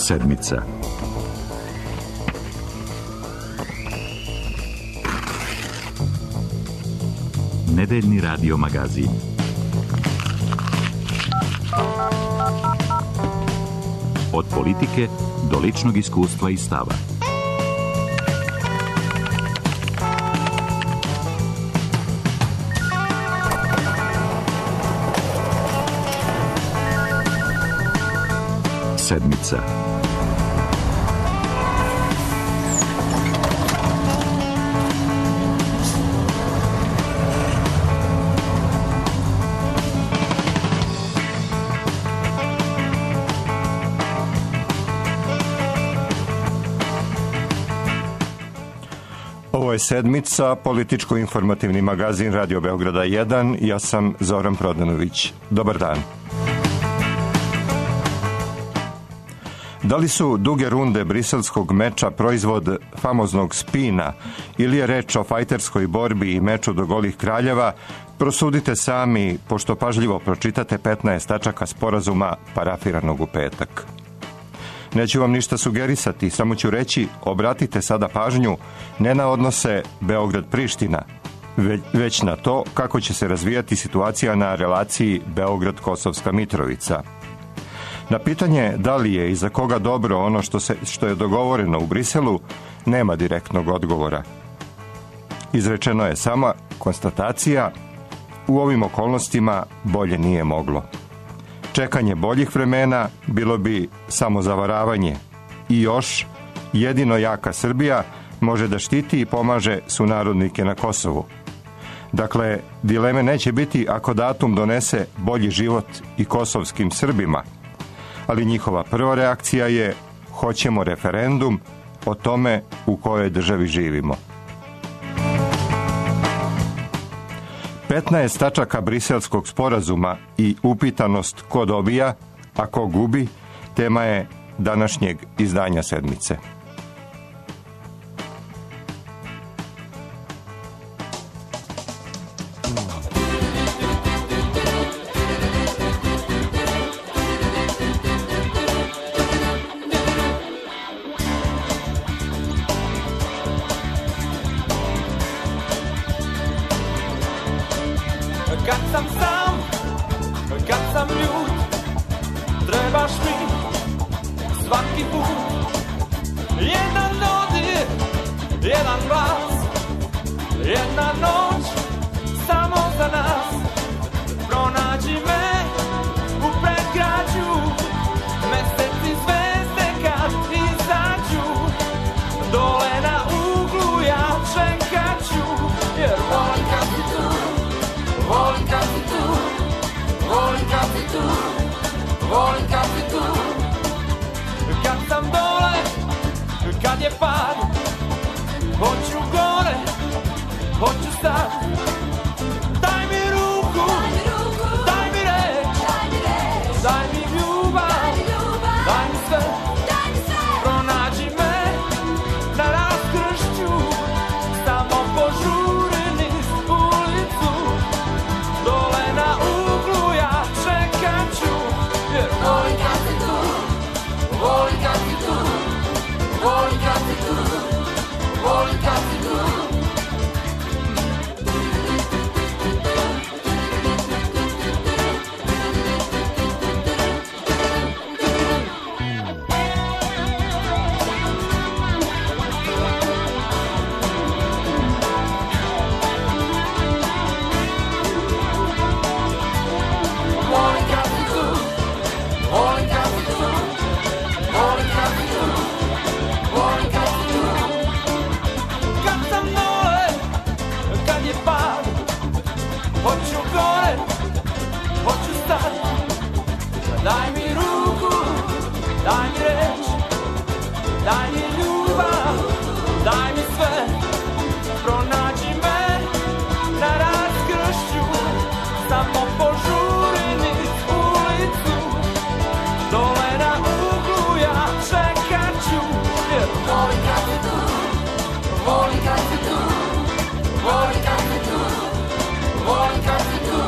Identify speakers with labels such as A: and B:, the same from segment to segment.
A: Sedmica. Nedeljni radio magazin. Od politike do ličnog iskustva i stava. Sedmica.
B: Ovo je Sedmica, političko-informativni magazin Radio Beograda 1. Ja sam Zoran Prodanović. Dobar dan. Da li su duge runde briselskog meča proizvod famoznog spina ili je reč o fajterskoj borbi i meču do golih kraljeva, prosudite sami, pošto pažljivo pročitate 15 tačaka sporazuma parafiranog u petak. Neću vam ništa sugerisati, samo ću reći, obratite sada pažnju ne na odnose Beograd-Priština, već na to kako će se razvijati situacija na relaciji Beograd-Kosovska Mitrovica. Na pitanje da li je i za koga dobro ono što je dogovoreno u Briselu, nema direktnog odgovora. Izrečeno je sama konstatacija, u ovim okolnostima bolje nije moglo. Čekanje boljih vremena bilo bi samozavaravanje i još jedino jaka Srbija može da štiti i pomaže sunarodnike na Kosovu. Dakle, dileme neće biti ako datum donese bolji život i kosovskim Srbima, ali njihova prva reakcija je hoćemo referendum o tome u kojoj državi živimo. 15 tačaka briselskog sporazuma i upitanost ko dobija, a ko gubi, tema je današnjeg izdanja Sedmice.
C: Kad sam sam, kad sam ljud, trebaš mi svaki put. Jedan dodir, jedan glas, jedna noć samo za nas. Pronađi me u predgrađu, meseci zvezde kad izađu. Dole na uglu ja čekaću, jer volim kad si tu. Volim kad si tu, volim kad si tu, volim kad si tu. Kad sam dole, kad je pad, hoću gore, hoću sad. Daj mi ruku, daj mi reč, daj mi ljubav, daj mi sve. Pronađi me na raskršću, samo požuri niz ulicu. Dole na uglu ja čekaću, jer volim kad si tu, volim kad si tu, volim kad si tu, volim kad si tu. Hoću gore, hoću sad. Daj mi ruku, daj mi reč, daj mi ljubav, daj mi sve. Pronađi me na raskršću, samo požuri niz ulicu. Dole na uglu ja čekaću, jer volim kad si tu, volim kad si tu, volim kad si tu. Volim kad si tu.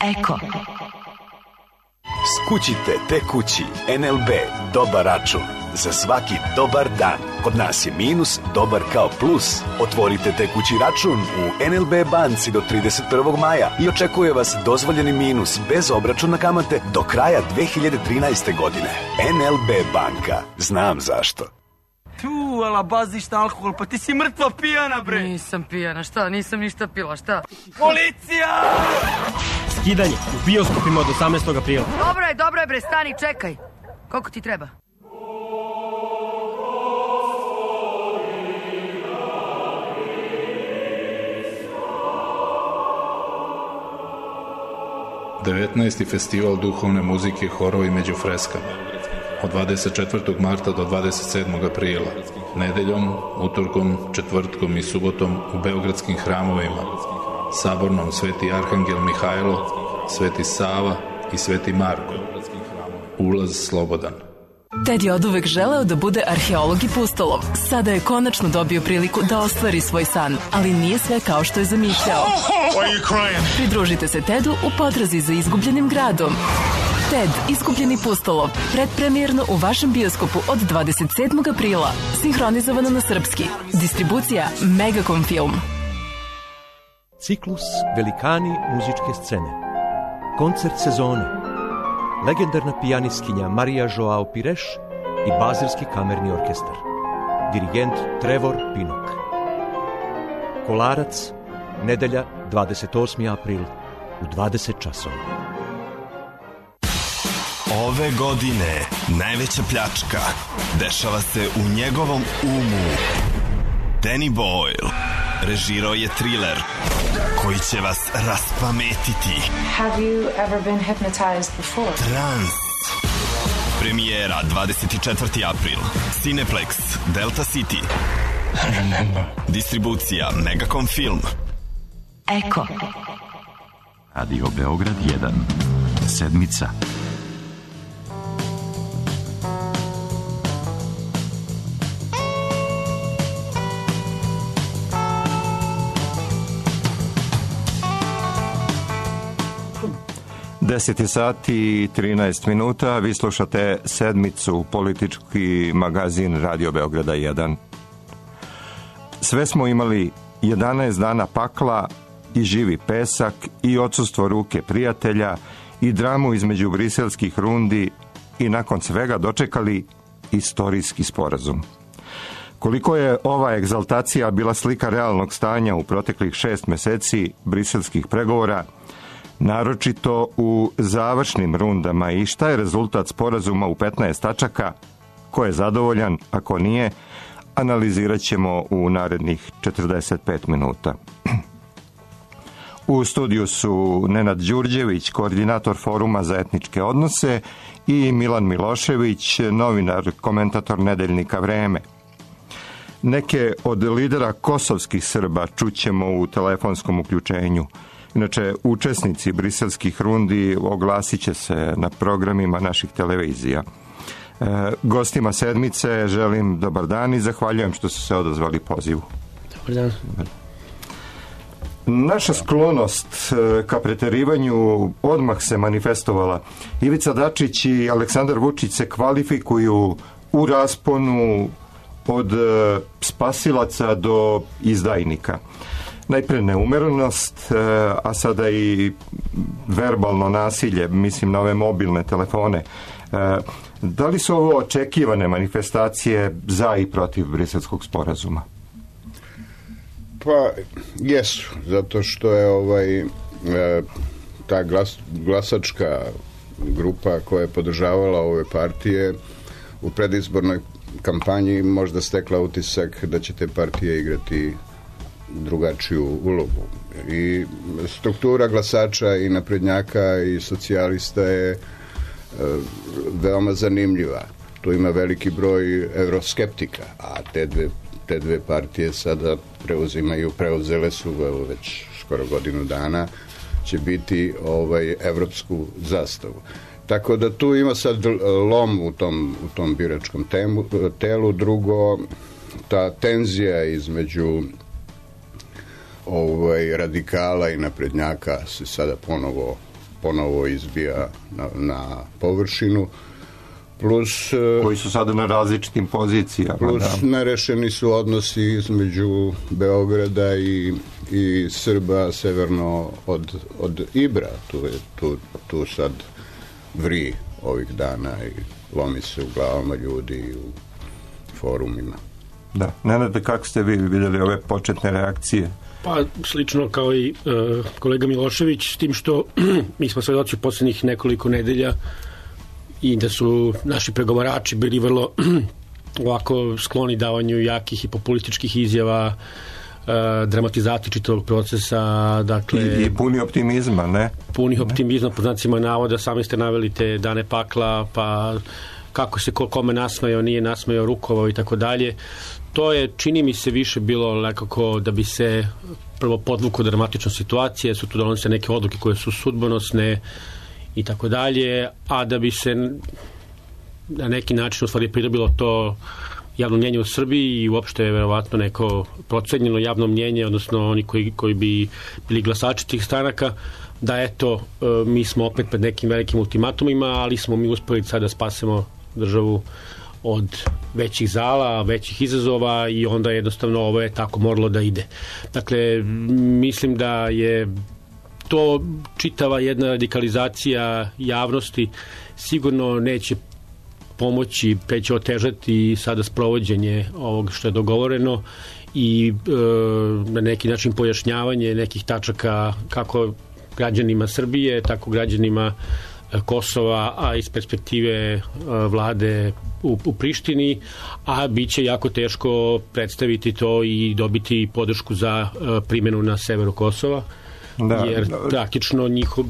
D: Eko.
E: Skućite te kući NLB dobar račun. Za svaki dobar dan. Kod nas je minus dobar kao plus. Otvorite te kući račun u NLB banci do 31. maja i očekuje vas dozvoljeni minus bez obračuna kamate do kraja 2013. godine. NLB banka. Znam zašto.
C: Tu, ala baziš na alkohol, pa ti si mrtva pijana, bre.
F: Nisam pijana, šta? Nisam ništa pila, šta?
C: Policija!
G: Skidanje u bioskopima od 18. aprila.
F: Dobro je bre, stani, čekaj. Koliko ti treba?
H: Devetnaesti festival duhovne muzike, horovi među freskama. Od 24. marta do 27. aprila. Nedeljom, utorkom, četvrtkom i subotom u beogradskim hramovima. Sabornom Sveti Arhangel Mihajlo, Sveti Sava i Sveti Marko. Ulaz slobodan.
D: Ted je oduvek želeo da bude arheolog i pustolov. Sada je konačno dobio priliku da ostvari svoj san, ali nije sve kao što je zamišljao. Pridružite se Tedu u potrazi za izgubljenim gradom. Ted, izgubljeni pustolov, predpremijerno u vašem bioskopu od 27. aprila. Sinhronizovano na srpski. Distribucija Megacom Film.
I: Ciklus Velikani muzičke scene. Koncert sezone. Legendarna pijanistkinja Marija Joao Pires i Bazilski kamerni orkestar. Dirigent Trevor Pinnock. Kolarac, nedelja 28. april u 20 časova.
J: Ove godine najveća pljačka dešava se u njegovom umu. Danny Boyle režirao je thriller koji će vas raspametiti.
K: Have you ever been hypnotized before?
J: Trans. Premijera 24. april. Cineplex, Delta City.
L: Remember.
J: Distribucija Megacom Film.
D: Eko.
A: Radio Beograd 1. Sedmica.
B: Deset sati i 13 minuta, vi slušate Sedmicu, politički magazin Radio Beograda 1. Sve smo imali 11 dana pakla i živi pesak i odsustvo ruke prijatelja i dramu između briselskih rundi i nakon svega dočekali istorijski sporazum. Koliko je ova egzaltacija bila slika realnog stanja u proteklih 6 meseci briselskih pregovora, naročito u završnim rundama, i šta je rezultat sporazuma u 15 tačaka, ko je zadovoljan, a ko nije, analizirat ćemo u narednih 45 minuta. U studiju su Nenad Đurđević, koordinator Foruma za etničke odnose, i Milan Milošević, novinar, komentator nedeljnika Vreme. Neke od lidera kosovskih Srba čućemo u telefonskom uključenju. Inače, učesnici briselskih rundi oglasit će se na programima naših televizija. Gostima Sedmice želim dobar dan i zahvaljujem što su se odazvali pozivu.
G: Dobar dan.
B: Naša sklonost ka preterivanju odmah se manifestovala. Ivica Dačić i Aleksandar Vučić se kvalifikuju u rasponu od spasilaca do izdajnika. Najpre neumerenost, a sada i verbalno nasilje, mislim na ove mobilne telefone. Da li su ovo očekivane manifestacije za i protiv briselskog sporazuma?
M: Pa, jesu, zato što je ta glasačka grupa koja je podržavala ove partije u predizbornoj kampanji možda stekla utisak da će te partije igrati drugačiju ulogu. I struktura glasača i naprednjaka i socijalista je veoma zanimljiva. Tu ima veliki broj evroskeptika, a te dve partije sada preuzele su već skoro godinu dana, će biti evropsku zastavu. Tako da tu ima sad lom u tom biračkom telu. Drugo, ta tenzija između radikala i naprednjaka se sada ponovo ponovo izbija na površinu, plus
B: koji su sada na različitim pozicijama.
M: Plus nerešeni su odnosi između Beograda i Srba severno od Ibra. Tu sad vri ovih dana i lomi se u glavama ljudi u forumima.
B: Da. Nenade, kako ste vi vidjeli ove početne reakcije?
L: Pa slično kao i kolega Milošević, s tim što mi smo svedoci u posljednjih nekoliko nedelja i da su naši pregovarači bili vrlo ovako skloni davanju jakih i populističkih izjava, dramatizaciji čitavog procesa, dakle...
B: I puni optimizma, ne?
L: Puni optimizma, po znacima navoda, sami ste naveli te dane pakla, pa kako se kome nasmejao, nije nasmejao, rukovao i tako dalje. To je, čini mi se, više bilo nekako da bi se prvo podvuko dramatična situacija, su tu donose neke odluke koje su sudbonosne i tako dalje, a da bi se na neki način u stvari pridobilo to javno mnjenje u Srbiji i uopšte je verovatno neko procenjeno javno mnjenje, odnosno oni koji bi bili glasači tih stranaka, da eto, mi smo opet pred nekim velikim ultimatumima, ali smo mi uspeli sad da spasemo državu od većih zala, većih izazova i onda jednostavno ovo je tako moralo da ide. Dakle, mislim da je to čitava jedna radikalizacija javnosti sigurno neće pomoći, već će otežati sada sprovođenje ovog što je dogovoreno i na neki način pojašnjavanje nekih tačaka kako građanima Srbije, tako građanima Kosova, a iz perspektive vlade u Prištini, a bit će jako teško predstaviti to i dobiti podršku za primjenu na severu Kosova, jer praktično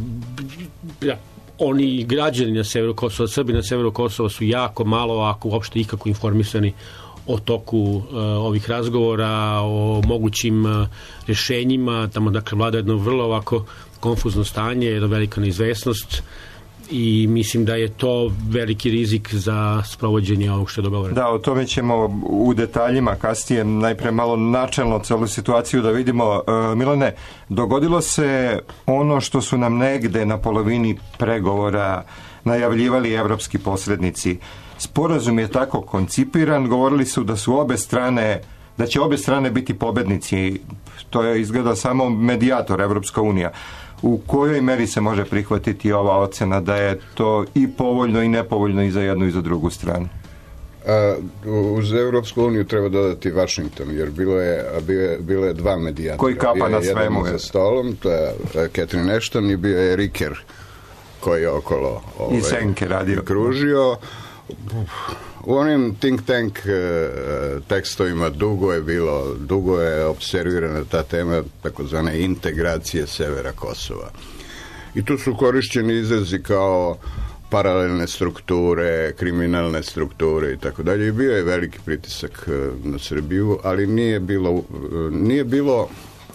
L: oni građani na severu Kosova, Srbi na severu Kosova su jako malo, ako uopšte ikako informisani o toku ovih razgovora, o mogućim rešenjima. Tamo dakle vlada jedno vrlo ovako konfuzno stanje, jedna velika neizvesnost i mislim da je to veliki rizik za sprovođenje ovog što je dogovoreno.
B: Da, o tome ćemo u detaljima kasnije, najpre malo načelno celu situaciju da vidimo. Milane, dogodilo se ono što su nam negde na polovini pregovora najavljivali evropski posrednici. Sporazum je tako koncipiran, govorili su da su da će obe strane biti pobednici. To je izgleda samo medijator, Evropska unija. U kojoj meri se može prihvatiti ova ocena da je to i povoljno i nepovoljno i za jednu i za drugu stranu?
M: Uz Evropsku uniju treba dodati Washington, jer bilo je dva medijatora.
B: Koji kapa na svemu?
M: Jedan za stolom, to je Catherine Ashton, i bio je Riker koji je okolo
B: i senke radio.
M: Kružio. U onim think tank tekstovima dugo je observirana ta tema takozvane integracije severa Kosova. I tu su korišćeni izrazi kao paralelne strukture, kriminalne strukture i tako dalje. I bio je veliki pritisak na Srbiju, ali nije bilo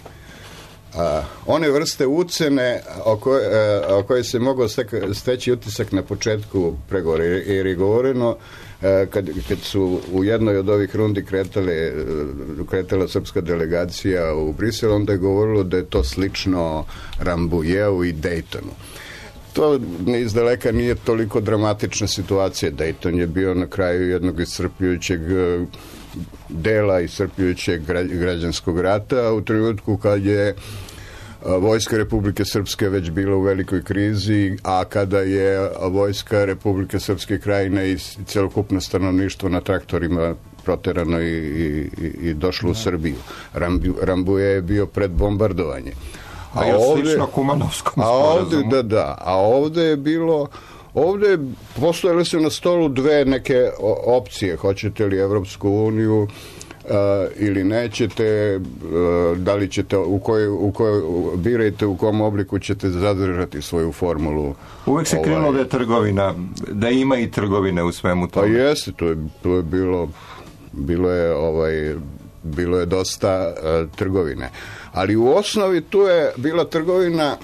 M: one vrste ucene o kojoj se mogao steći utisak na početku pregovora, jer je govoreno kad su u jednoj od ovih rundi kretala srpska delegacija u Brisel, onda je govorilo da je to slično Rambujeu i Daytonu. To izdaleka nije toliko dramatična situacija. Dayton je bio na kraju jednog iscrpljujućeg dela iscrpljujućeg građanskog rata u trenutku kad je vojska Republike Srpske već bila u velikoj krizi, a kada je vojska Republike Srpske Krajine i celokupno stanovništvo na traktorima proterano i došlo u Srbiju. Rambuje je bio pred bombardovanje.
B: A je slično Kumanovskom sporazumu.
M: A ovde je bilo... Ovde postojale su na stolu dve neke opcije. Hoćete li Evropsku uniju ili nećete, da li ćete, birajte u kom obliku ćete zadržati svoju formulu.
B: Uvek se krenulo da je trgovina, da ima i trgovine u svemu tome.
M: Pa jeste, to je bilo je dosta trgovine. Ali u osnovi tu je bila trgovina,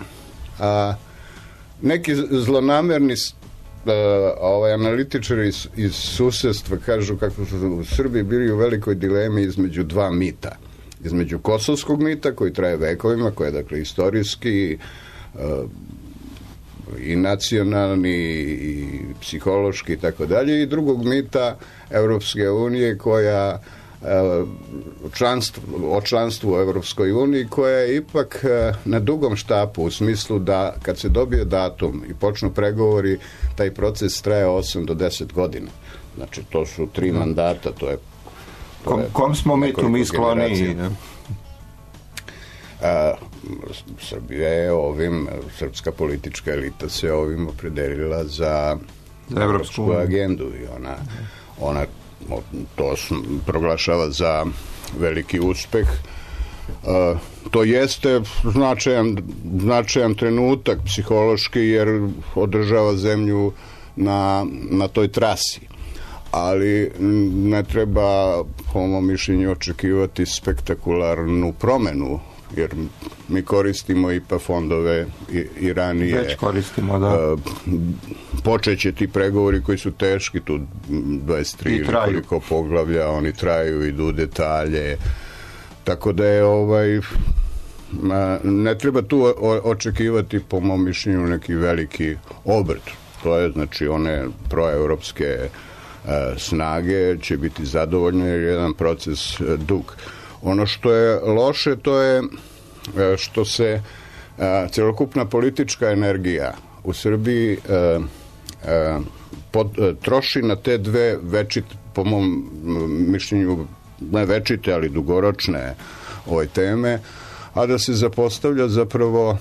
M: neki zlonamerni analitičari iz susedstva kažu kako su u Srbiji bili u velikoj dilemi između dva mita. Između kosovskog mita koji traje vekovima, koji je dakle istorijski i nacionalni i psihološki i tako dalje, i drugog mita Evropske unije koja o članstvu u Evropskoj uniji, koja je ipak na dugom štapu, u smislu da kad se dobije datum i počnu pregovori, taj proces traje 8 do 10 godina. Znači, to su 3 mandata, to je
B: kom smo mi tu mi skloniji?
M: Srbija je srpska politička elita se ovim opredelila za evropsku agendu i ona to proglašava za veliki uspeh. To jeste značajan trenutak psihološki, jer održava zemlju na toj trasi. Ali ne treba, po mom mišljenju, očekivati spektakularnu promenu, jer mi koristimo IPA fondove i ranije.
B: Već koristimo, da.
M: Počeće ti pregovori koji su teški, tu 23 ili koliko poglavlja, oni traju, idu u detalje. Tako da je ne treba tu očekivati, po mom mišljenju, neki veliki obrt. To je, znači, one proevropske snage će biti zadovoljne, jer je jedan proces dug. Ono što je loše, to je što se celokupna politička energija u Srbiji troši na te dve večite, po mom mišljenju, ne večite, ali dugoročne teme, a da se zapostavlja zapravo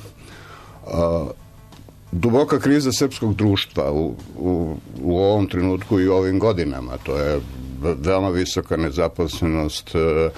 M: duboka kriza srpskog društva u ovom trenutku i ovim godinama. To je veoma visoka nezaposlenost,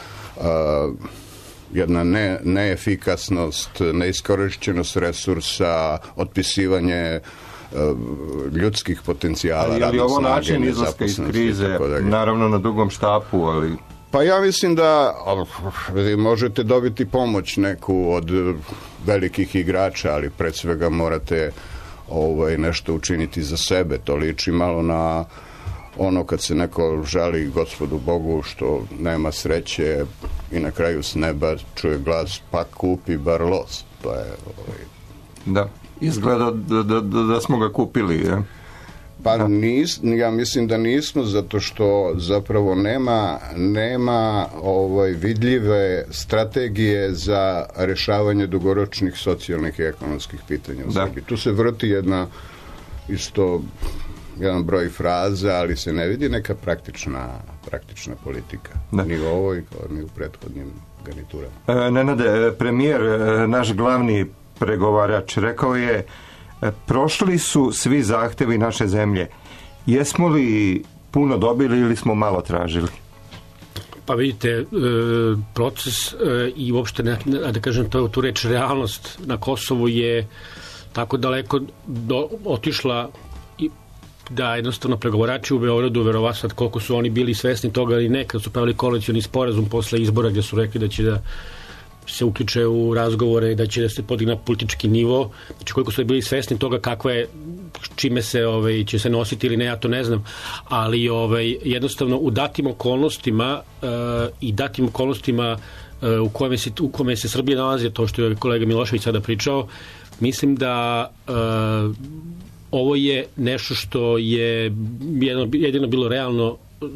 M: jedna neefikasnost, neiskorišćenost resursa, otpisivanje ljudskih potencijala.
B: Je li ovo način izlaska iz krize, naravno na dugom štapu, ali...
M: Pa ja mislim da možete dobiti pomoć neku od velikih igrača, ali pred svega morate nešto učiniti za sebe. To liči malo na ono kad se neko žali Gospodu Bogu što nema sreće i na kraju s neba čuje glas, pa kupi bar los. To je...
B: Da, izgleda da smo ga kupili, je?
M: Pa ja mislim da nismo, zato što zapravo nema vidljive strategije za rešavanje dugoročnih socijalnih i ekonomskih pitanja u Srbiji. Tu se vrti jedan broj fraza, ali se ne vidi neka praktična politika. Ni u ovoj, ni u prethodnim garniturama.
B: Nenade, premijer, naš glavni pregovarač, rekao je: prošli su svi zahtevi naše zemlje. Jesmo li puno dobili ili smo malo tražili?
L: Pa vidite, proces i uopšte, da kažem, tu reč realnost na Kosovu je tako daleko otišla da jednostavno pregovarači u Beogradu, verovatno koliko su oni bili svesni toga ili ne, kad su pravili koalicioni sporazum posle izbora gdje su rekli da će da se uključe u razgovore, da će da se podigne politički nivo, znači koliko su bili svesni toga kakva je, čime se će se nositi ili ne, ja to ne znam, ali jednostavno u datim okolnostima i datim okolnostima u kome se Srbija nalazi, to što je kolega Milošević sada pričao, mislim da ovo je nešto što je jedino bilo realno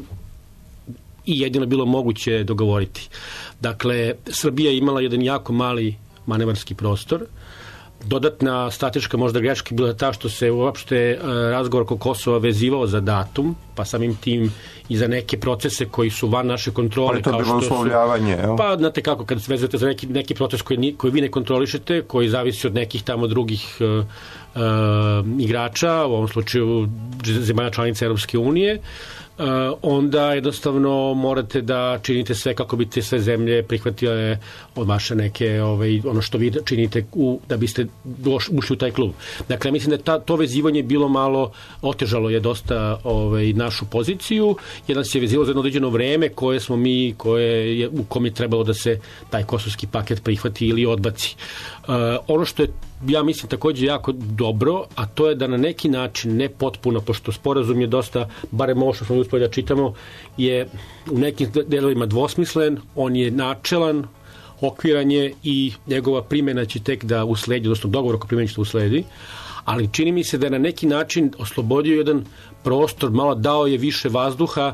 L: i jedino bilo moguće dogovoriti. Dakle, Srbija je imala jedan jako mali manevarski prostor. Dodatna strateška možda greška bila ta što se uopšte razgovor oko Kosova vezivao za datum, pa samim tim i za neke procese koji su van naše kontrole.
B: Ali to je bilo uslovljavanje, evo?
L: Pa, znate kako, kad se vezujete za neki proces koji vi ne kontrolišete, koji zavisi od nekih tamo drugih igrača, u ovom slučaju zemalja članica Europske unije, onda jednostavno morate da činite sve kako bi te sve zemlje prihvatile od vaše neke ono što vi činite da biste ušli u taj klub. Dakle, mislim da to vezivanje bilo malo otežalo je dosta našu poziciju, jer nas je vezivalo za jedno određeno vreme koje smo mi, u kom je trebalo da se taj kosovski paket prihvati ili odbaci. Ono što je, ja mislim, također jako dobro, a to je da na neki način, ne potpuno, pošto sporazum je dosta, barem ovo što smo uspeli da čitamo, je u nekim delovima dvosmislen, on je načelan, okviranje i njegova primjena će tek da usledi, odnosno dogovor oko primjena će da usledi, ali čini mi se da je na neki način oslobodio jedan prostor, malo dao je više vazduha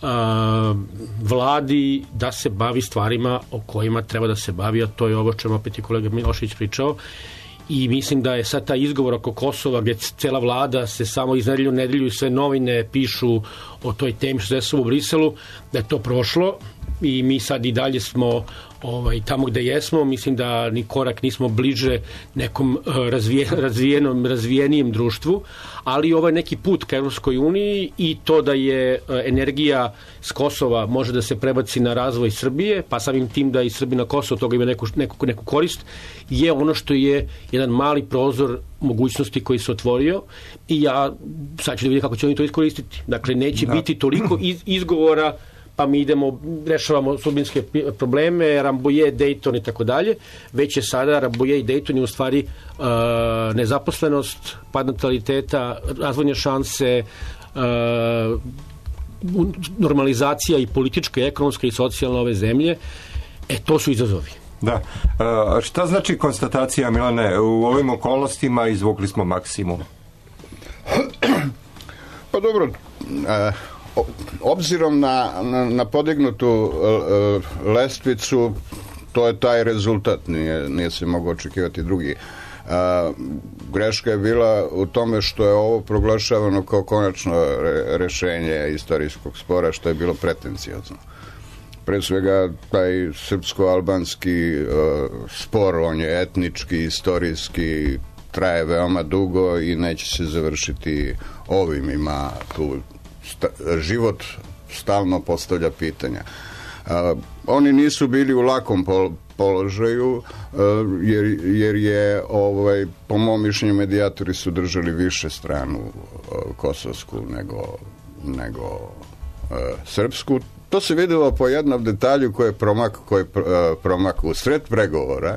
L: vladi da se bavi stvarima o kojima treba da se bavi, a to je ovo čemu opet i kolega Milošević pričao. I mislim da je sad taj izgovor oko Kosova gdje cela vlada se samo iz nedelju u nedelju i sve novine pišu o toj temi što se desilo u Briselu, da je to prošlo i mi sad i dalje smo tamo gde jesmo. Mislim da ni korak nismo bliže nekom razvijenijem društvu, ali ovo je neki put ka Evropskoj uniji i to da je energija s Kosova može da se prebaci na razvoj Srbije, pa samim tim da i Srbi na Kosovo toga ima neku korist, je ono što je jedan mali prozor mogućnosti koji se otvorio i ja sad ću da vidim kako će oni to iskoristiti. Dakle, neće biti toliko izgovora pa mi idemo, rešavamo sudbinske probleme, Rambouillet, Dayton i tako dalje, već je sada Rambouillet i Dayton je u stvari nezaposlenost, pad nataliteta, razvojne šanse, normalizacija i politička, i ekonomska i socijalna ove zemlje. To su izazovi.
B: Da. Šta znači konstatacija, Milane? U ovim okolnostima izvukli smo maksimum.
M: Pa dobro, obzirom na podignutu lestvicu, to je taj rezultat, nije se mogao očekivati drugi. Greška je bila u tome što je ovo proglašavano kao konačno rešenje istorijskog spora, što je bilo pretenciozno. Pre svega, taj srpsko-albanski spor, on je etnički, istorijski, traje veoma dugo i neće se završiti ovim. Ima tu život stalno postavlja pitanja. Oni nisu bili u lakom položaju jer je po mom mišljenju medijatori su držali više stranu kosovsku nego srpsku. To se videlo po jednom detalju koji je promak u sred pregovora,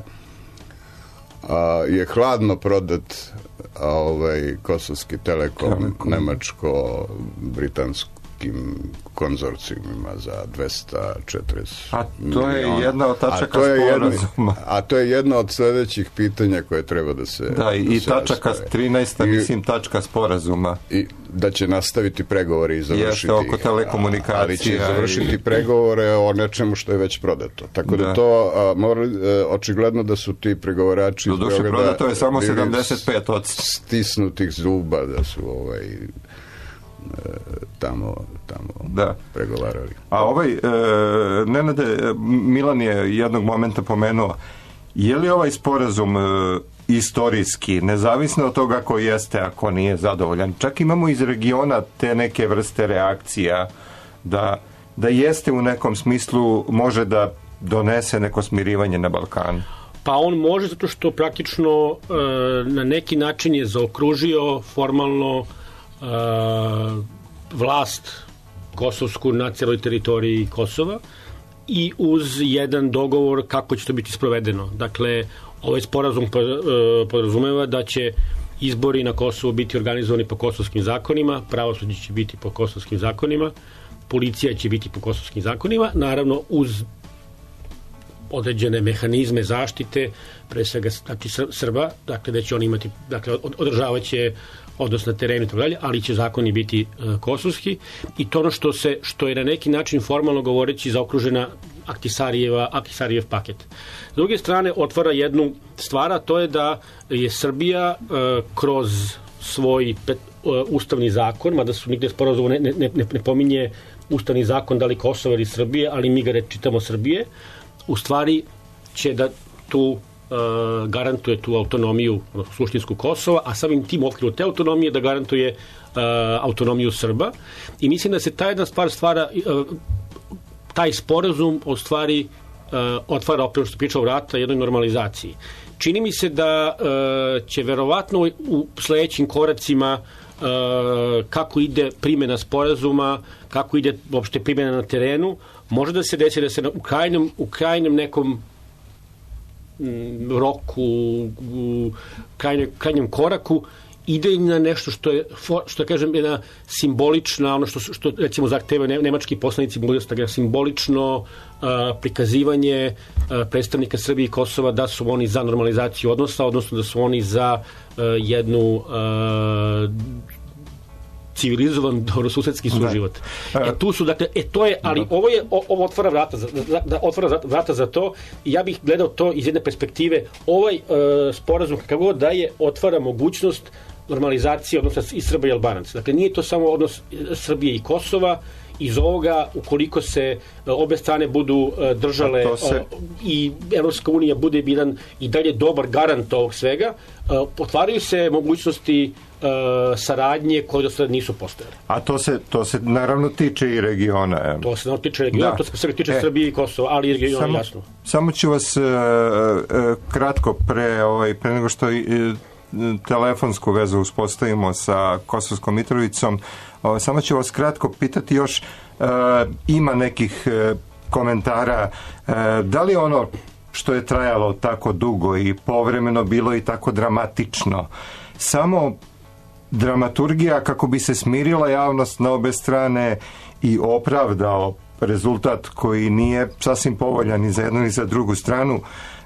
M: je hladno prodat Kosovski Telekom nemačko-britanskim konzorcijumima za 240
B: A to je jedna od tačaka sporazuma.
M: A to je jedna od sledećih pitanja koje treba da se...
B: Da, i tačaka 13. mislim tačka sporazuma.
M: I da će nastaviti pregovore i završiti...
B: Jeste, oko telekomunikacija.
M: Ali će završiti pregovore o nečemu što je već prodato. Tako da to očigledno da su ti pregovarači iz Beograda...
B: Prodato je samo 75%.
M: Stisnutih zuba da su tamo pregovarali.
B: A Nenade, Milan je jednog momenta pomenuo, je li ovaj sporazum istorijski, nezavisno od toga ko jeste, ako nije zadovoljan? Čak imamo iz regiona te neke vrste reakcija da jeste u nekom smislu, može da donese neko smirivanje na Balkanu.
L: Pa on može zato što praktično na neki način je zaokružio formalno vlast kosovsku na celoj teritoriji Kosova i uz jedan dogovor kako će to biti sprovedeno. Dakle, ovaj sporazum podrazumeva da će izbori na Kosovu biti organizovani po kosovskim zakonima, pravosuđe će biti po kosovskim zakonima, policija će biti po kosovskim zakonima, naravno uz određene mehanizme zaštite, pre svega Srba, dakle da će oni imati, dakle održavaće odnos na terenu i tako dalje, ali će zakoni biti kosovski i to ono što je na neki način formalno govoreći zaokružena Ahtisarijev paket. S druge strane otvara jednu stvar, a to je da je Srbija kroz svoj ustavni zakon, mada su nigde sporazum ne pominje ustavni zakon da li Kosova ili Srbije, ali mi ga čitamo Srbije, u stvari će da tu garantuje tu autonomiju suštinsku Kosova, a samim tim u okviru te autonomije da garantuje autonomiju Srba. I mislim da se ta jedna stvar stvara, taj sporazum u stvari otvara opet što pričao vrata jednoj normalizaciji. Čini mi se da će verovatno u sledećim koracima kako ide primjena sporazuma, kako ide uopšte primjena na terenu, može da se desi da se u krajnjem nekom roku, u krajnjem koraku ide na nešto što kažem, jedna simbolična, ono što recimo zahteva nemački poslanici Bundestaga, simbolično prikazivanje predstavnika Srbije i Kosova da su oni za normalizaciju odnosa, odnosno da su oni za jednu civilizovan dobrosusedski suživot. Tu su, dakle, to je, ali ovo otvara vrata za to i ja bih gledao to iz jedne perspektive. Ovaj sporazum, kako god da je, otvara mogućnost normalizacije odnosa i Srba i Albanaca. Dakle, nije to samo odnos Srbije i Kosova. Iz ovoga, ukoliko se obe strane budu držale i Evropska unija bude jedan i dalje dobar garant ovog svega, otvaraju se mogućnosti saradnje koje do sada nisu postojale.
B: A to se naravno tiče i regiona.
L: To se naravno tiče regiona, to se tiče Srbije i Kosova, ali i regiona, jasno.
B: Samo ću vas kratko pre nego što telefonsku vezu uspostavimo sa Kosovskom Mitrovicom, samo ću vas kratko pitati još, ima nekih komentara, da li ono što je trajalo tako dugo i povremeno bilo i tako dramatično, samo dramaturgija kako bi se smirila javnost na obe strane i opravdao rezultat koji nije sasvim povoljan ni za jednu ni za drugu stranu,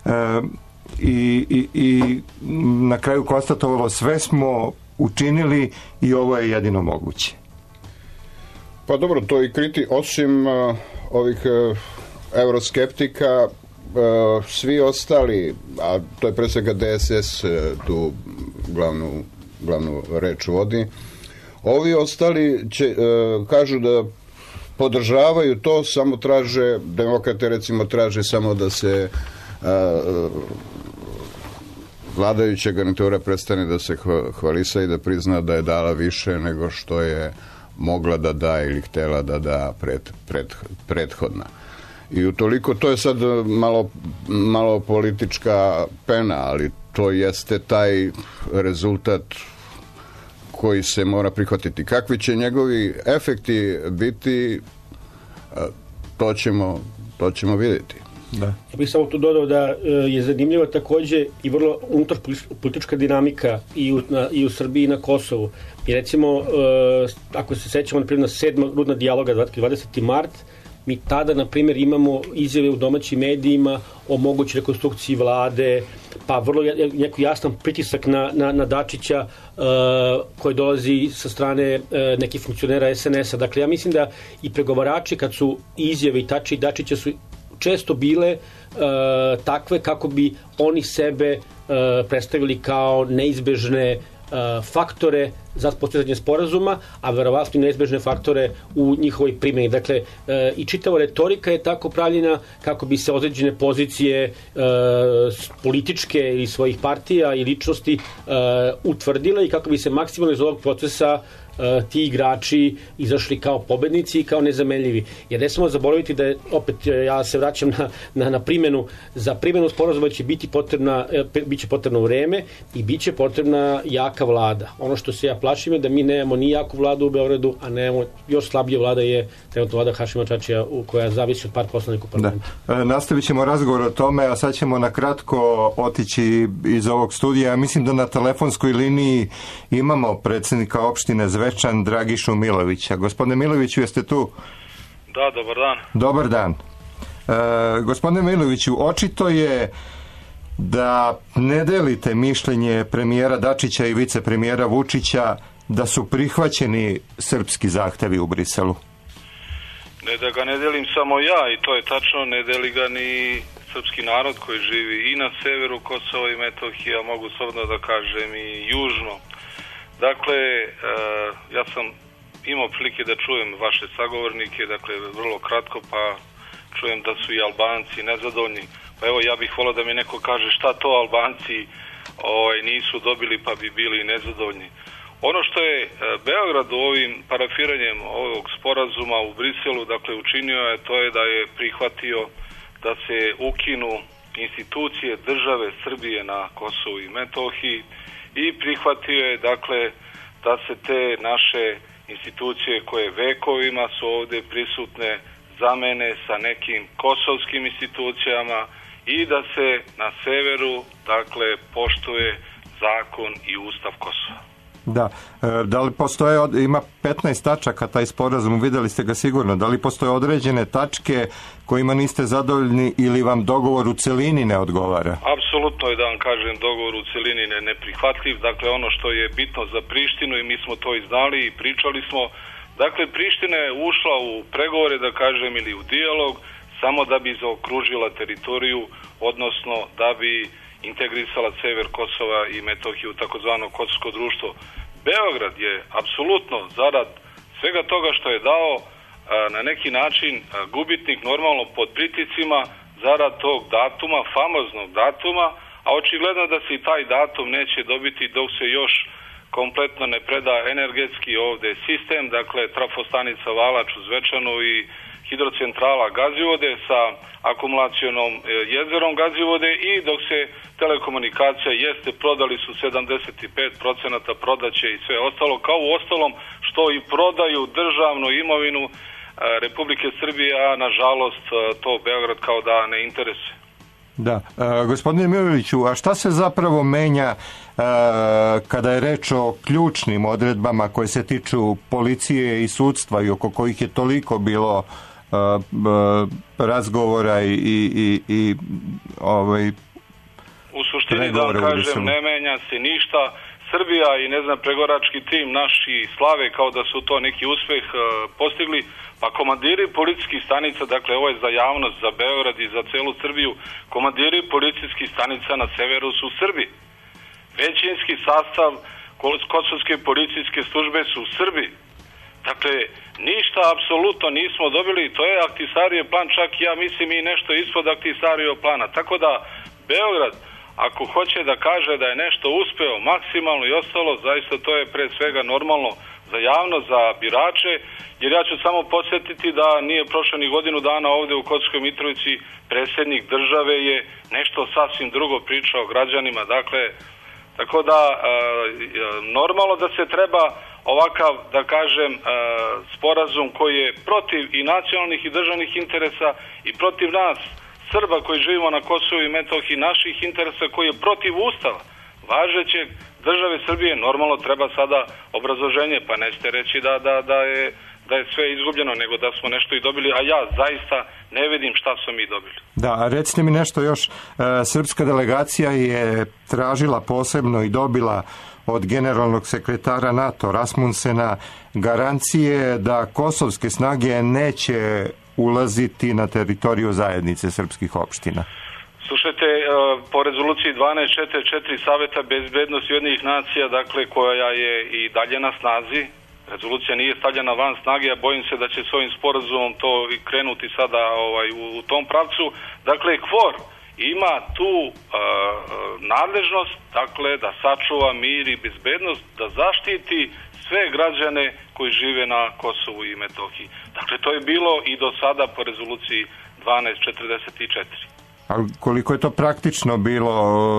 B: i na kraju konstatovalo sve smo učinili i ovo je jedino moguće.
M: Pa dobro, to i osim ovih euroskeptika, svi ostali, a to je pre svega DSS tu glavnu reč vodi, ovi ostali kažu da podržavaju to, samo traže, demokrate recimo traže samo da se vladajuća garnitura prestane da se hvalisa i da prizna da je dala više nego što je mogla da da ili htela da da prethodna. I utoliko, to je sad malo politička pena, ali to jeste taj rezultat koji se mora prihvatiti. Kakvi će njegovi efekti biti, to ćemo vidjeti.
L: Da. Ja bih samo tu dodao da je zanimljiva takođe i vrlo unutarpolitička dinamika i u Srbiji i na Kosovu. I recimo, ako se sećamo na primjer na 7. rudna dijaloga 20. mart, mi tada, na primjer, imamo izjave u domaćim medijima o mogućoj rekonstrukciji vlade, pa vrlo neko jasan pritisak na Dačića koji dolazi sa strane nekih funkcionera SNS-a. Dakle, ja mislim da i pregovarači, kad su izjave i Dačića su često bile takve kako bi oni sebe predstavili kao neizbežne faktore za postizanje sporazuma, a verovatno i neizbežne faktore u njihovoj primjeni. Dakle, i čitava retorika je tako pravljena kako bi se određene pozicije političke ili svojih partija i ličnosti utvrdile i kako bi se maksimalno iz ovog procesa ti igrači izašli kao pobednici i kao nezamenljivi. Jer ne samo zaboraviti da je, opet ja se vraćam na primjenu, za primjenu sporazuma će biće potrebno vreme i biće potrebna jaka vlada. Ono što se ja plašim je da mi nemamo ni jaku vladu u Beogradu, a nemamo još slabije vlada je trenutno vlada Hašima Čačija koja zavisi od par poslanika u parlamentu.
B: Nastavit ćemo razgovor o tome, a sad ćemo na kratko otići iz ovog studija. Mislim da na telefonskoj liniji imamo predsjednika opštine Zvečan, Dragišu Milovića. Gospodine Miloviću, jeste tu?
N: Da, dobar dan.
B: Dobar dan. Gospodine Miloviću, očito je da ne delite mišljenje premijera Dačića i vicepremijera Vučića da su prihvaćeni srpski zahtevi u Briselu.
N: Ne da ga ne delim samo ja, i to je tačno, ne deli ga ni srpski narod koji živi i na severu Kosova i Metohije, a mogu slobodno da kažem i južno. Dakle, ja sam imao prilike da čujem vaše sagovornike, dakle, vrlo kratko, pa čujem da su i Albanci nezadovoljni. Pa evo, ja bih volio da mi neko kaže šta to Albanci nisu dobili pa bi bili nezadovoljni. Ono što je Beograd ovim parafiranjem ovog sporazuma u Briselu, dakle, učinio je, to je da je prihvatio da se ukinu institucije države Srbije na Kosovu i Metohiji i prihvatio je, dakle, da se te naše institucije koje vekovima su ovdje prisutne zamene sa nekim kosovskim institucijama i da se na severu, dakle, poštuje zakon i ustav Kosova.
B: Da. Da li postoje, ima 15 tačaka taj sporazum, videli ste ga sigurno, da li postoje određene tačke kojima niste zadovoljni ili vam dogovor u celini ne odgovara?
N: Apsolutno je, da vam kažem, dogovor u celini neprihvatljiv. Dakle, ono što je bitno za Prištinu, i mi smo to i znali i pričali smo, dakle, Priština je ušla u pregovore, da kažem, ili u dijalog, samo da bi zaokružila teritoriju, odnosno da bi integrisala sever Kosova i Metohiju u takozvano kosovsko društvo. Beograd je apsolutno zarad svega toga što je dao na neki način gubitnik, normalno pod priticima, zarad tog datuma, famoznog datuma, a očigledno da se i taj datum neće dobiti dok se još kompletno ne preda energetski ovde sistem, dakle trafostanica Valač u Zvečanu i hidrocentrala Gazivode sa akumulacionom jezerom Gazivode, i dok se telekomunikacija jeste, prodali su 75%, prodaće i sve ostalo, kao u ostalom što i prodaju državnu imovinu Republike Srbije, a nažalost to Beograd kao da ne interesuje.
B: Da. Gospodine Miloviću, a šta se zapravo menja kada je reč o ključnim odredbama koje se tiču policije i sudstva i oko kojih je toliko bilo razgovora i
N: u suštini, da vam kažem, ne menja se ništa. Srbija i, pregorački tim naši slave kao da su to neki uspeh postigli, pa komandiri policijskih stanica, dakle ovo je za javnost, za Beograd i za celu Srbiju, komandiri policijskih stanica na severu su Srbi. Većinski sastav kosovske policijske službe su Srbi. Dakle, ništa apsolutno nismo dobili, to je Ahtisarijev plan, čak ja mislim i nešto ispod Ahtisarijev plana. Tako da Beograd, ako hoće da kaže da je nešto uspeo maksimalno i ostalo, zaista to je pre svega normalno za javnost, za birače, jer ja ću samo podsjetiti da nije prošlo ni godinu dana ovde u Kosovskoj Mitrovici predsjednik države je nešto sasvim drugo pričao građanima. Dakle, tako da normalno da se treba ovakav, da kažem, sporazum koji je protiv i nacionalnih i državnih interesa i protiv nas Srba koji živimo na Kosovu i Metohiji, naših interesa, koji je protiv Ustava važećeg države Srbije, normalno treba sada obrazloženje, pa nećete reći da je sve izgubljeno, nego da smo nešto i dobili, a ja zaista ne vidim šta smo mi dobili.
B: Da, a recite mi nešto još, srpska delegacija je tražila posebno i dobila od generalnog sekretara NATO Rasmussena garancije da kosovske snage neće ulaziti na teritoriju zajednice srpskih opština.
N: Slušajte, po rezoluciji 1244 Saveta bezbednosti Ujedinjenih nacija, dakle, koja je i dalje na snazi, rezolucija nije stavljena van snage, a bojim se da će s ovim sporazumom to i krenuti sada u tom pravcu. Dakle, KFOR ima tu nadležnost, dakle, da sačuva mir i bezbednost, da zaštiti sve građane koji žive na Kosovu i Metohiji. Dakle, to je bilo i do sada po rezoluciji 1244.
B: Ali koliko je to praktično bilo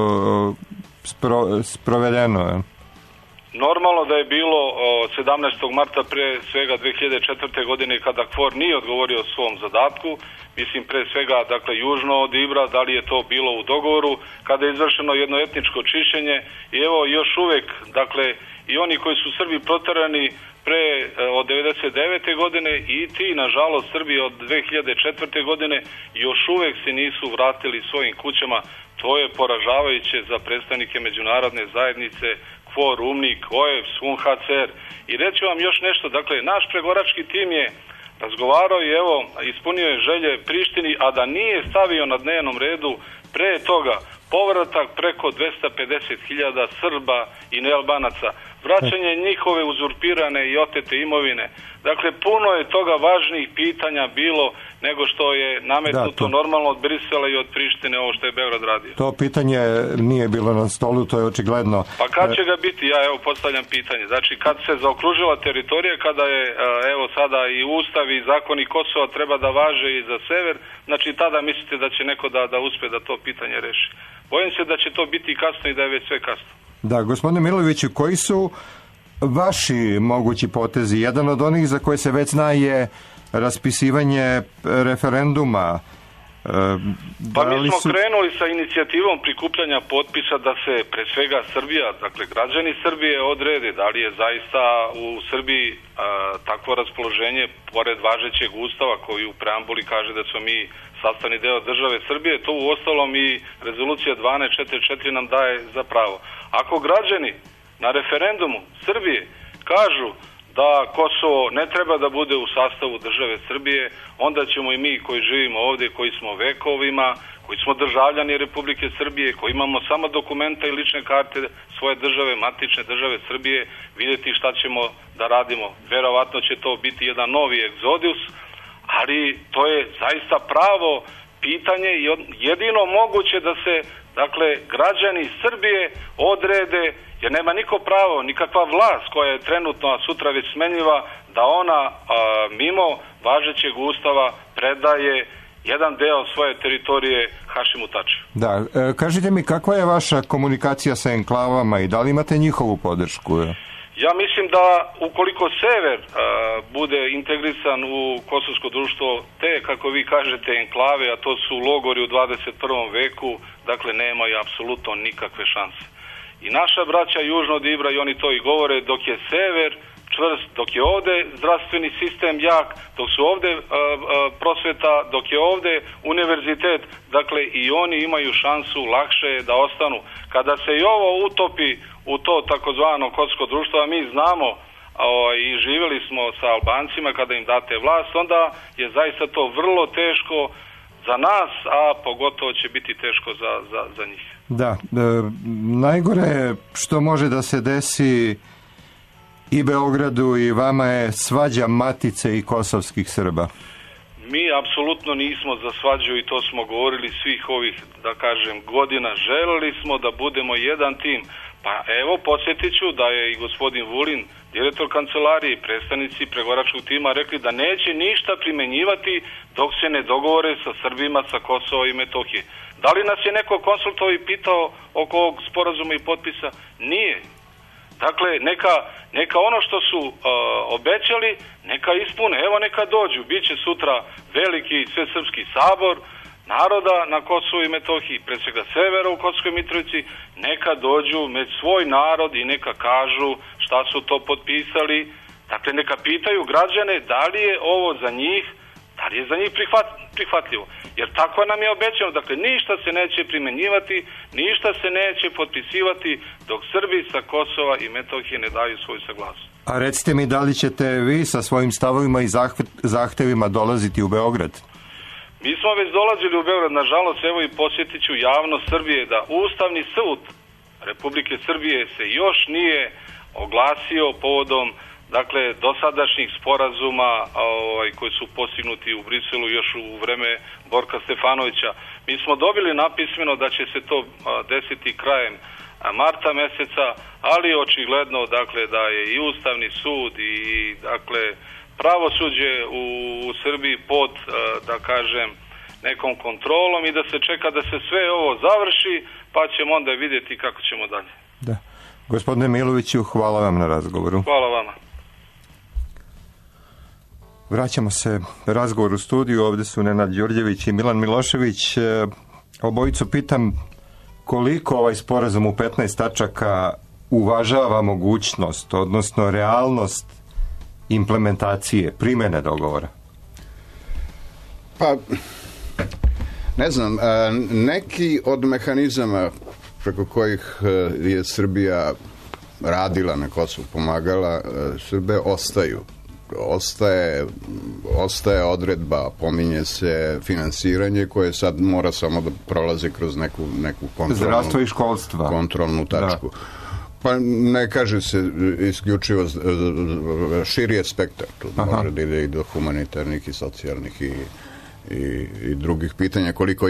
B: sprovedeno?
N: Normalno da je bilo 17. marta pre svega 2004. godine kada KFOR nije odgovorio svom zadatku, mislim pre svega, dakle, južno od Ibra, da li je to bilo u dogovoru, kada je izvršeno jedno etničko čišćenje i evo još uvek, dakle, i oni koji su Srbi proterani od 99. godine i ti, nažalost, Srbi od 2004. godine još uvek se nisu vratili svojim kućama. To je poražavajuće za predstavnike međunarodne zajednice, KFOR, UMNIK, OEBS, UNHCR. I reći vam još nešto, dakle, naš pregorački tim je razgovarao i evo, ispunio je želje Prištini, a da nije stavio na dnevnom redu pre toga povratak preko 250.000 Srba i nealbanaca, vraćanje njihove uzurpirane i otete imovine. Dakle, puno je toga važnijih pitanja bilo nego što je nametnuto normalno od Brisela i od Prištine, ovo što je Beograd radio.
B: To pitanje nije bilo na stolu, to je očigledno.
N: Pa kad će ga biti? Ja evo postavljam pitanje. Znači, kad se zaokružila teritorija, kada je evo sada i Ustav i zakoni Kosova treba da važe i za sever, znači tada mislite da će neko da uspe da to pitanje reši. Bojim se da će to biti kasno i da je već sve kasno.
B: Da, gospodine Miloviću, koji su vaši mogući potezi? Jedan od onih za koje se već zna je raspisivanje referenduma
N: Pa mi smo krenuli sa inicijativom prikupljanja potpisa da se pre svega Srbija, dakle građani Srbije odrede da li je zaista u Srbiji takvo raspoloženje pored važećeg ustava koji u preambuli kaže da smo mi sastavni deo države Srbije. To uostalom i rezolucija 1244 nam daje za pravo. Ako građani na referendumu Srbije kažu da Kosovo ne treba da bude u sastavu države Srbije, onda ćemo i mi koji živimo ovdje, koji smo vekovima, koji smo državljani Republike Srbije, koji imamo samo dokumenta i lične karte svoje države, matične države Srbije, vidjeti šta ćemo da radimo. Verovatno će to biti jedan novi egzodus, ali to je zaista pravo pitanje i jedino moguće da se, dakle, građani Srbije odrede, jer nema niko pravo, nikakva vlast koja je trenutno, a sutra već smenjiva, da ona mimo važećeg ustava predaje jedan deo svoje teritorije Hašimu Tačiju.
B: Da, kažite mi kakva je vaša komunikacija sa enklavama i da li imate njihovu podršku?
N: Ja mislim da ukoliko sever bude integrisan u kosovsko društvo, te, kako vi kažete, enklave, a to su logori u 21. veku, dakle nemaju apsolutno nikakve šanse. I naša braća južno od Ibra, i oni to i govore, dok je sever čvrst, dok je ovde zdravstveni sistem jak, dok su ovde prosveta, dok je ovde univerzitet, dakle i oni imaju šansu lakše da ostanu. Kada se i ovo utopi u to takozvano kosovsko društvo, a mi znamo i živjeli smo sa Albancima kada im date vlast, onda je zaista to vrlo teško za nas, a pogotovo će biti teško za njih.
B: Da, najgore što može da se desi i Beogradu i vama je svađa matice i kosovskih Srba.
N: Mi apsolutno nismo za svađu i to smo govorili svih ovih, da kažem, godina. Želeli smo da budemo jedan tim. Pa evo, podsjetit ću da je i gospodin Vulin, direktor kancelarije i predstavnici pregovaračkog tima rekli da neće ništa primenjivati dok se ne dogovore sa Srbima sa Kosova i Metohije. Da li nas je neko konsultovao i pitao oko ovog sporazuma i potpisa? Nije. Dakle, neka ono što su obećali, neka ispune. Evo, neka dođu. Biće sutra veliki svesrpski sabor naroda na Kosovu i Metohiji, pre svega severa u Kosovskoj Mitrovici, neka dođu med svoj narod i neka kažu šta su to potpisali. Dakle, neka pitaju građane da li je ovo za njih, da li je za njih prihvatljivo. Jer tako nam je obećano. Dakle, ništa se neće primenjivati, ništa se neće potpisivati dok Srbi sa Kosova i Metohije ne daju svoju saglasnost.
B: A recite mi, da li ćete vi sa svojim stavovima i zahtevima dolaziti u Beograd?
N: Mi smo već dolazili u Beograd, nažalost, evo i posjetit ću javnost Srbije da Ustavni sud Republike Srbije se još nije oglasio povodom, dakle, dosadašnjih sporazuma koji su postignuti u Briselu još u vreme Borka Stefanovića. Mi smo dobili napismeno da će se to desiti krajem marta meseca, ali očigledno, dakle, da je i Ustavni sud i, dakle, pravosuđe u Srbiji pod, da kažem, nekom kontrolom i da se čeka da se sve ovo završi, pa ćemo onda vidjeti kako ćemo dalje.
B: Da. Gospodine Miloviću, hvala vam na razgovoru.
N: Hvala vama.
B: Vraćamo se razgovor u studiju. Ovdje su Nenad Đurđević i Milan Milošević. Obojicu pitam koliko ovaj sporazum u 15 tačaka uvažava mogućnost, odnosno realnost implementacije, primjene dogovora?
M: Pa, ne znam, neki od mehanizama preko kojih je Srbija radila na Kosovu, pomagala Srbe, ostaju. Ostaje odredba, pominje se finansiranje koje sad mora samo da prolazi kroz neku
B: zdravstvo i školstva,
M: kontrolnu tačku. Da. Pa ne kaže se isključivo, širi je spektar, tu može da ide i do humanitarnih i socijalnih i drugih pitanja, koliko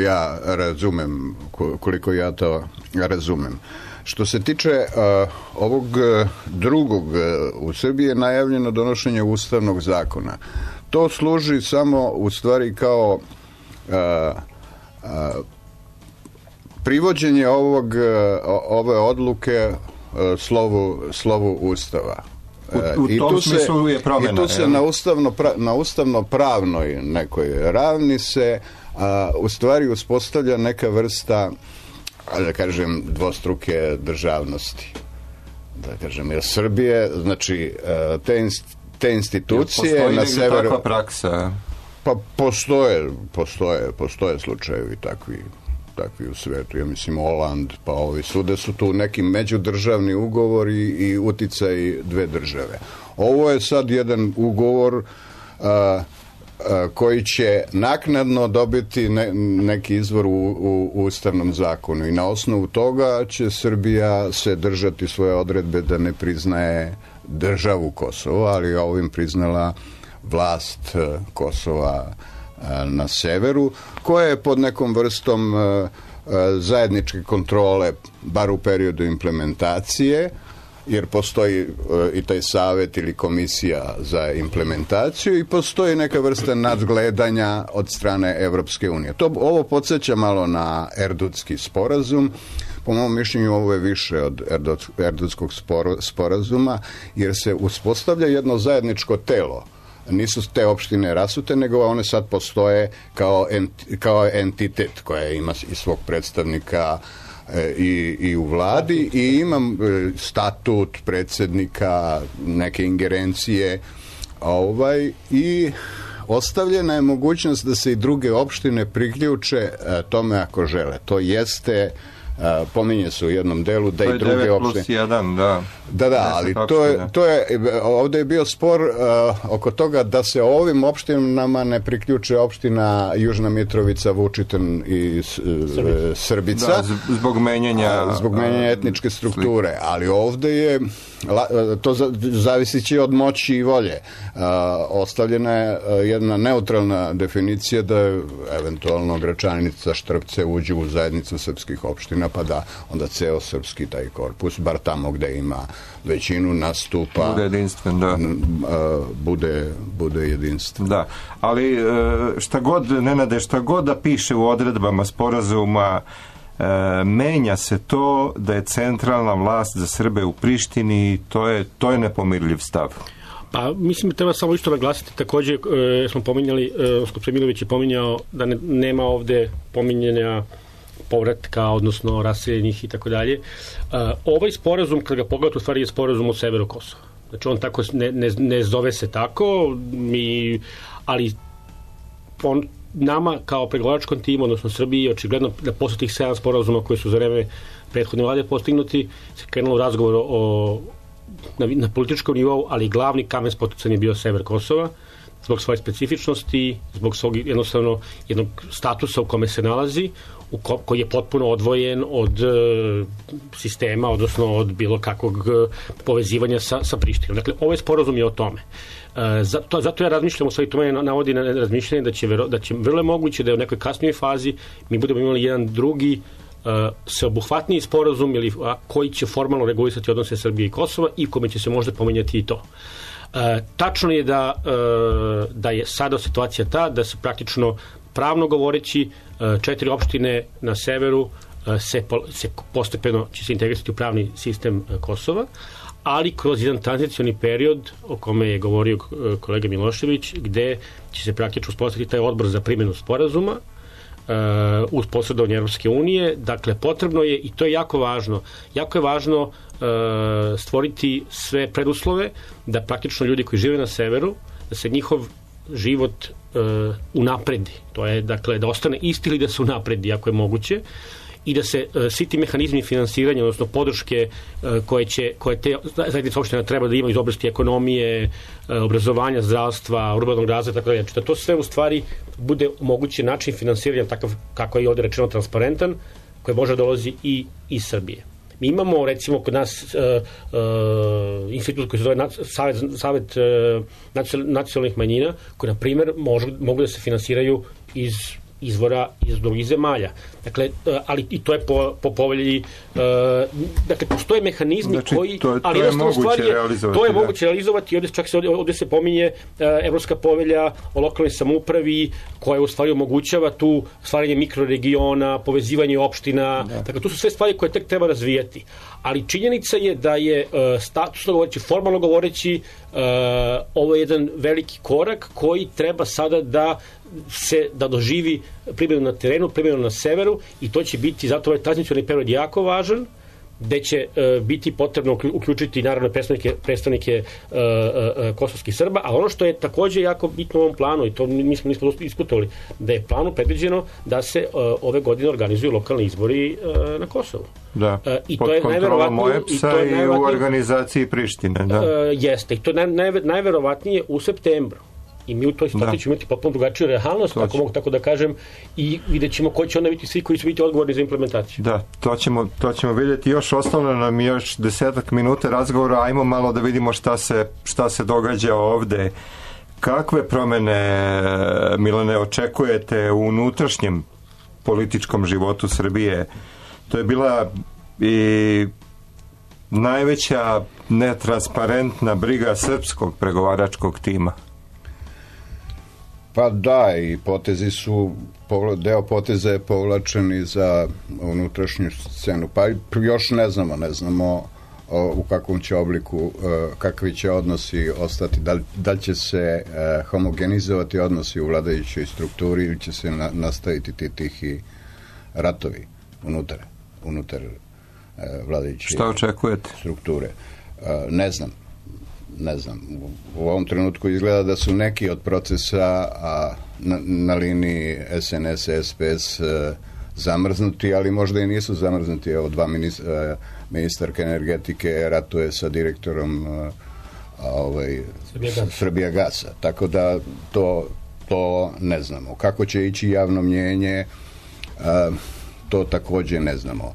M: ja to razumem. Što se tiče ovog drugog, u Srbiji je najavljeno donošenje ustavnog zakona. To služi samo u stvari kao privođenje ove odluke slovu Ustava.
B: U tom smislu je promjena.
M: I tu se na ustavno-pravnoj nekoj ravni se u stvari uspostavlja neka vrsta, da kažem, dvostruke državnosti. Da kažem, jer Srbije, znači, te institucije na severu...
B: Postoji takva praksa?
M: Pa postoje slučajevi takvi u svetu. Ja mislim, Holand, pa ovi sude su tu neki međudržavni ugovori i uticaj dve države. Ovo je sad jedan ugovor koji će naknadno dobiti neki izvor u ustavnom zakonu i na osnovu toga će Srbija se držati svoje odredbe da ne priznaje državu Kosovo, ali ovim priznala vlast Kosova na severu, koja je pod nekom vrstom zajedničke kontrole, bar u periodu implementacije, jer postoji i taj savjet ili komisija za implementaciju i postoji neka vrsta nadgledanja od strane Evropske unije. Ovo podsjeća malo na Erdutski sporazum. Po mom mišljenju ovo je više od Erdutskog sporazuma, jer se uspostavlja jedno zajedničko telo. Nisu te opštine rasute, nego one sad postoje kao entitet koja ima i svog predstavnika i u vladi i imam statut predsjednika, neke ingerencije i ostavljena je mogućnost da se i druge opštine priključe tome ako žele. To jeste, pominje se u jednom delu da i druge opštine...
B: To je 9+1, da.
M: Da, ali to je, ovdje je bio spor oko toga da se ovim opštinama ne priključe opština Južna Mitrovica, Vučitrn i Srbica.
B: Da, zbog menjanja
M: etničke strukture, ali ovdje je to zavisi će od moći i volje. Ostavljena je jedna neutralna definicija da eventualno Gračanica, Štrpce uđu u zajednicu srpskih opština, pa da onda ceo srpski taj korpus, bar tamo gde ima većinu, nastupa,
B: bude jedinstven, da.
M: Bude jedinstven.
B: Da, ali šta god da piše u odredbama sporazuma, menja se to da je centralna vlast za Srbe u Prištini, to je nepomirljiv stav.
L: Pa mislim da treba samo isto naglasiti, također smo pominjali, Skupštvo Milović je pominjao da nema ovde pominjanja povratka, odnosno raseljenih i tako dalje. Ovaj sporazum, kad ga pogledate, u stvari je sporazum o severu Kosova. Znači on tako ne zove se tako, ali on nama kao pregovaračkom timu, odnosno Srbiji, očigledno da posle tih 7 sporazuma koji su za vreme prethodne vlade postignuti, se krenulo razgovor na političkom nivou, ali glavni kamen spoticanja je bio sever Kosova, zbog svoje specifičnosti, zbog svog jednostavno jednog statusa u kome se nalazi, koji je potpuno odvojen od sistema, odnosno od bilo kakvog povezivanja sa Prištinom. Dakle, ovaj sporazum je o tome. Zato ja razmišljam, u stvari to me navodi na razmišljanje da će vrlo moguće da je u nekoj kasnijoj fazi mi budemo imali jedan drugi sveobuhvatniji sporazum koji će formalno regulisati odnose Srbije i Kosova i kome će se možda pomenjati i to. Tačno je da je sada situacija ta da se praktično pravno govoreći 4 opštine na severu se postepeno će se integrisati u pravni sistem Kosova, ali kroz jedan tranzicioni period o kome je govorio kolega Milošević, gde će se praktično uspostaviti taj odbor za primjenu sporazuma uz posredovanje Evropske unije. Dakle, potrebno je, i to je jako je važno stvoriti sve preduslove da praktično ljudi koji žive na severu, da se njihov život unapredi. To je, dakle, da ostane isti ili da se unapredi, ako je moguće, i da se svi ti mehanizmi finansiranja, odnosno podrške koje te zajednice opština treba da ima iz oblasti ekonomije, obrazovanja, zdravstva, urbanog razvoja, tako da to sve u stvari bude mogući način finansiranja takav kako je ovdje rečeno transparentan, koji može dolazi i iz Srbije. Mi imamo, recimo, kod nas institut koji se zove Savet nacionalnih manjina, koji, na primjer, mogu da se finansiraju iz izvora iz drugih zemalja. Dakle, ali i to je po povelji, dakle, postoje mehanizmi koji, ali jednostavno stvari to je moguće realizovati. Ovdje se pominje Evropska povelja o lokalnoj samoupravi koja u stvari omogućava tu stvaranje mikroregiona, povezivanje opština. Dakle, to su sve stvari koje tek treba razvijati. Ali činjenica je da je statusno govoreći, formalno govoreći, ovo je jedan veliki korak koji treba sada da doživi primjenu na terenu, primjenu na severu, i to će biti, zato ovaj tranzicijski period jako važan, gde će biti potrebno uključiti naravno predstavnike kosovskih Srba, a ono što je također jako bitno u ovom planu, i to nismo diskutovali, da je planu predviđeno da se ove godine organizuju lokalni izbori na Kosovu.
B: Da, pod kontrolom OEPS-a i u organizaciji Prištine.
L: Jeste, i to je najverovatnije u septembru. I mi u toj situaciji ćemo imati potpuno drugačiju realnost, ako mogu tako da kažem, i vidjet ćemo koji će onda biti svi koji će biti odgovorni za implementaciju.
B: Da, to ćemo vidjeti. Još ostalo nam još 10 minuta razgovora, ajmo malo da vidimo šta se događa ovde. Kakve promene, Milane, očekujete u unutrašnjem političkom životu Srbije? To je bila i najveća netransparentna briga srpskog pregovaračkog tima.
M: Pa da, i deo poteza je povlačen i za unutrašnju scenu. Pa još ne znamo u kakvom će obliku, kakvi će odnosi ostati, da li će se homogenizovati odnosi u vladajućoj strukturi ili će se nastaviti ti tihi ratovi unutar vladajuće
B: Šta očekujete?
M: Strukture. Ne znam. U ovom trenutku izgleda da su neki od procesa na liniji SNS-SPS zamrznuti, ali možda i nisu zamrznuti. Evo, ministarka energetike ratuje sa direktorom Srbijagasa. Tako da to ne znamo. Kako će ići javno mnjenje, to također ne znamo.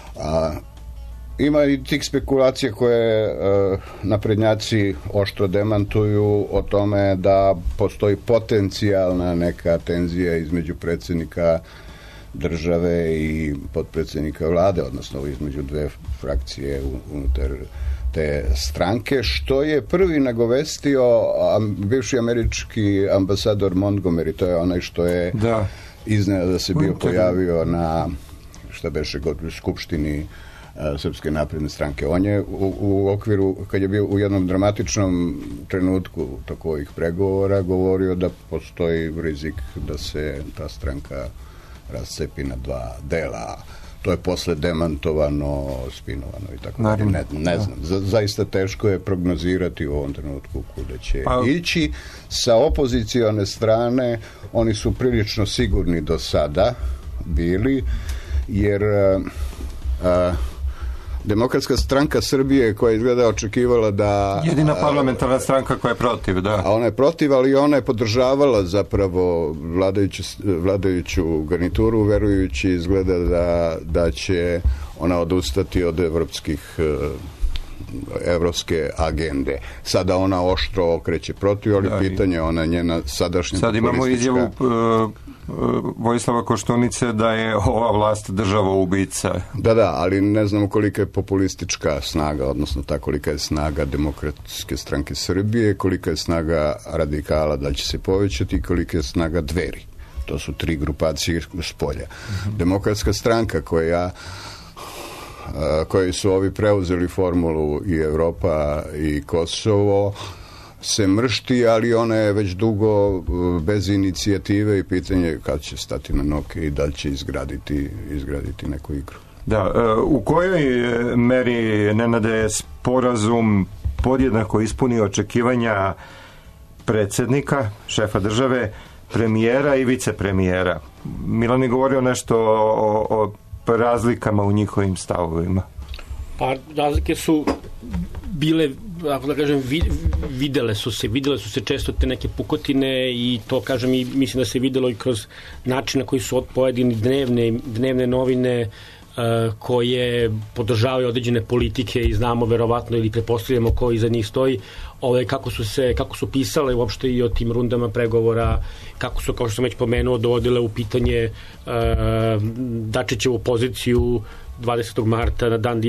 M: Ima i tih spekulacija koje naprednjaci oštro demantuju o tome da postoji potencijalna neka tenzija između predsjednika države i potpredsjednika vlade, odnosno između dve frakcije unutar te stranke, što je prvi nagovestio bivši američki ambasador Montgomery, to je onaj što je iznenada da se bio pojavio na skupštini Srpske napredne stranke. On je u okviru, kad je bio u jednom dramatičnom trenutku toko ovih pregovora, govorio da postoji rizik da se ta stranka rascepi na dva dela. To je posle demantovano, spinovano i tako. Ne znam. Zaista teško je prognozirati u ovom trenutku kuda će ići. Sa opozicione strane oni su prilično sigurni do sada bili, jer Demokratska stranka Srbije, koja je izgleda očekivala da...
B: Jedina parlamentarna stranka koja je protiv, da.
M: A ona je protiv, ali ona je podržavala zapravo vladajuću garnituru, verujući izgleda da će ona odustati od evropske agende. Sada ona oštro okreće protiv, ali pitanje ona njena sadašnja
B: sad imamo izjavu Vojislava Koštunice da je ova vlast država ubica.
M: Da, ali ne znamo kolika je populistička snaga, odnosno kolika je snaga Demokratske stranke Srbije, kolika je snaga radikala, da će se povećati, i kolika je snaga Dveri. To su tri grupacije s polja. Demokratska stranka koji su ovi preuzeli formulu, i Evropa i Kosovo, se mršti, ali ona je već dugo bez inicijative i pitanje kad će stati na noge i da li će izgraditi neku igru.
B: Da, u kojoj meri, Nenade, sporazum podjednako ispunio očekivanja predsjednika, šefa države, premijera i vicepremijera? Milan je govorio nešto o razlikama u njihovim stavovima.
L: Pa razlike su bile, ako da kažem, videle su se često te neke pukotine, i to, kažem, i mislim da se videlo i kroz način na koji su pojedini dnevne novine koje podržavaju određene politike i znamo verovatno ili pretpostavljamo ko iza njih stoji, kako su pisale uopšte i o tim rundama pregovora, kako su, kao što sam već pomenuo, dovodile u pitanje Dačićevu poziciju 20. marta na dan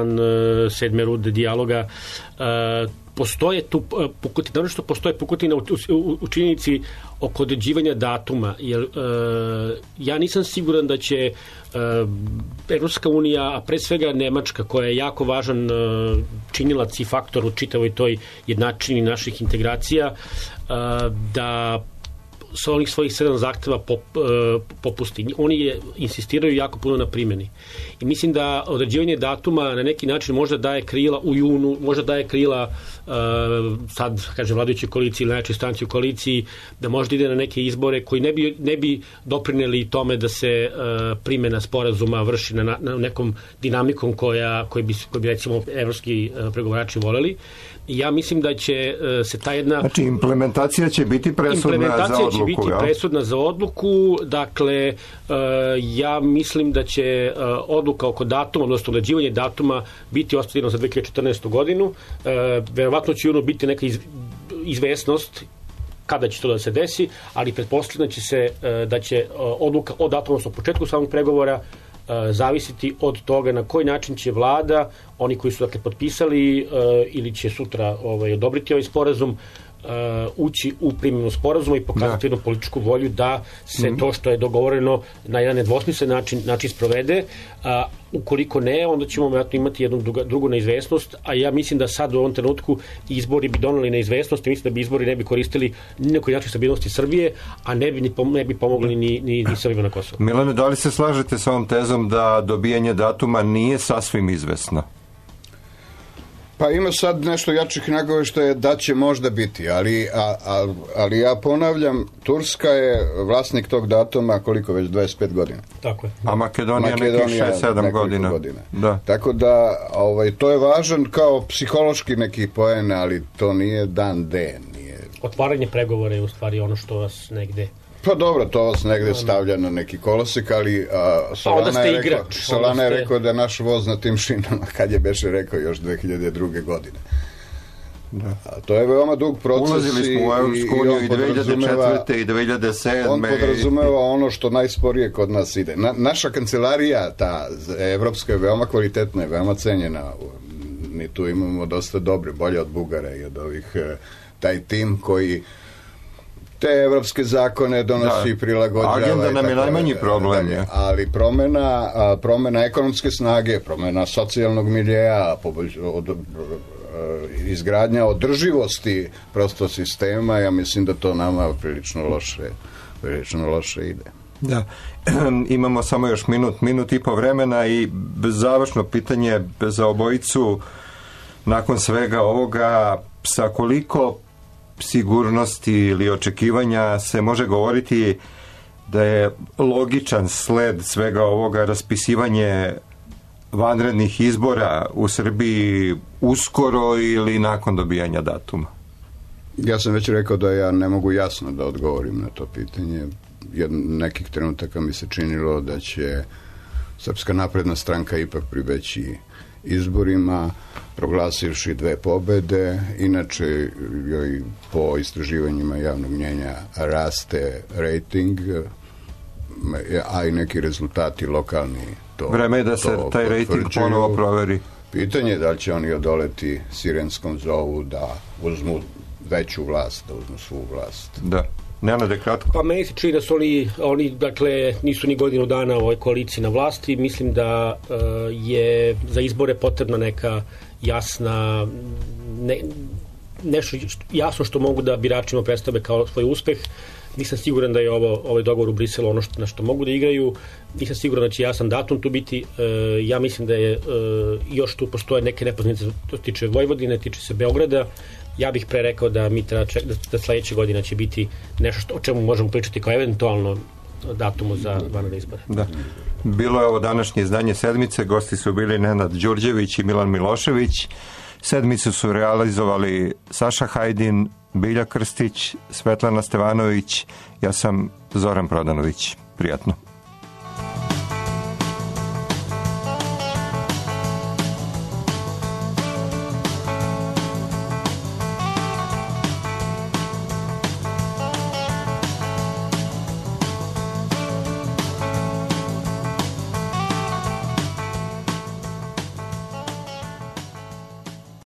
L: 7. runde dijaloga. Postoje tu pukotina, ono što postoje pukotina u činjenici oko određivanja datuma, jer ja nisam siguran da će Evropska unija, a pre svega Nemačka, koja je jako važan činilac i faktor u čitavoj toj jednačini naših integracija, da sa onih svojih 7 zahteva popusti. Oni insistiraju jako puno na primjeni. I mislim da određivanje datuma na neki način možda daje krila u junu, možda daje krila sad, kaže, vladajućoj koaliciji ili najjačoj stranci u koaliciji, da možda ide na neke izbore koji ne bi doprineli tome da se primjena sporazuma vrši na nekom dinamikom koji bi recimo evropski pregovarači voleli. I ja mislim da će se ta jedna...
B: Znači, implementacija će biti presudna za odluku.
L: Presudna za odluku. Dakle, ja mislim da će odluka oko datuma, odnosno određivanje datuma, biti ostavljeno za 2014. godinu. Verovatno će biti neka izvesnost kada će to da se desi, ali pretpostavljam da će odluka o datumu, odnosno početku samog pregovora, zavisiti od toga na koji način će vlada, oni koji su potpisali ili će sutra odobriti ovaj sporazum, ući u primjenu sporazuma i pokazati jednu političku volju da se to što je dogovoreno na jedan nedvosmislen način sprovede. Ukoliko ne, onda ćemo vjerojatno imati jednu drugu neizvesnost, a ja mislim da sad u ovom trenutku izbori bi doneli neizvesnost i mislim da bi izbori ne bi koristili ni na koji način stabilnosti Srbije, a ne bi pomogli ni Srbima na Kosovu.
B: Milane, da li se slažete sa ovom tezom da dobijanje datuma nije sasvim izvesno?
M: Pa ima sad nešto jačih nagoveštaja da će možda biti, ali ja ponavljam, Turska je vlasnik tog datuma koliko već 25 godina.
L: Tako je.
B: A Makedonija nekih 6-7 godina. Da.
M: Tako da to je važan kao psihološki neki poen, ali to nije dan D.
L: Otvaranje pregovora je u stvari ono što vas negde...
M: Pa dobro, to vas negde stavlja na neki kolosek, ali Solana je rekao da je naš voz na tim šinama, kad je beše rekao još 2002. godine. Da. To je veoma dug proces.
B: Ulazili smo u Evropsku uniju i 2004. i 2007.
M: On podrazumeva ono što najsporije kod nas ide. Naša kancelarija, ta evropska, je veoma kvalitetna i veoma cenjena. Mi tu imamo dosta dobre, bolje od Bugara i od ovih, taj tim koji te evropske zakone donosi i prilagođava.
B: Agenda nam je najmanji problem.
M: Ali promena ekonomske snage, promena socijalnog miljeja, izgradnja održivosti prosto sistema, ja mislim da to nama prilično loše ide.
B: Da. Imamo samo još minut i po vremena i završno pitanje za obojicu. Nakon svega ovoga, sa koliko sigurnosti ili očekivanja se može govoriti da je logičan sled svega ovoga raspisivanje vanrednih izbora u Srbiji uskoro ili nakon dobijanja datuma?
M: Ja sam već rekao da ja ne mogu jasno da odgovorim na to pitanje. Nekih trenutaka mi se činilo da će Srpska napredna stranka ipak pribeći izborima, proglasivši 2 pobede. Inače, joj po istraživanjima javnog mnjenja raste rating, a i neki rezultati lokalni to.
B: Vreme je da se taj rating ponovo proveri.
M: Pitanje je da li će oni odoleti sirenskom zovu da uzmu veću vlast, da uzmu svu vlast.
B: Da. Nenade, kratko.
L: Pa meni se čini da su oni dakle, nisu ni godinu dana u ovoj koaliciji na vlasti. Mislim da je za izbore potrebna neka jasna nešto jasno što mogu da biračima predstave kao svoj uspeh. Nisam siguran da je ovaj dogovor u Briselu ono na što mogu da igraju. Nisam siguran da će jasan datum tu biti. Ja mislim da je još tu postoje neke nepoznanice, to tiče Vojvodine, tiče se Beograda. Ja bih pre rekao da mi treba da sledeće godina će biti nešto o čemu možemo pričati kao eventualno datumu za vanredne izbore.
B: Da. Bilo je ovo današnje izdanje Sedmice, gosti su bili Nenad Đurđević i Milan Milošević. Sedmicu su realizovali Saša Hajdin, Bilja Krstić, Svetlana Stevanović, ja sam Zoran Prodanović. Prijatno.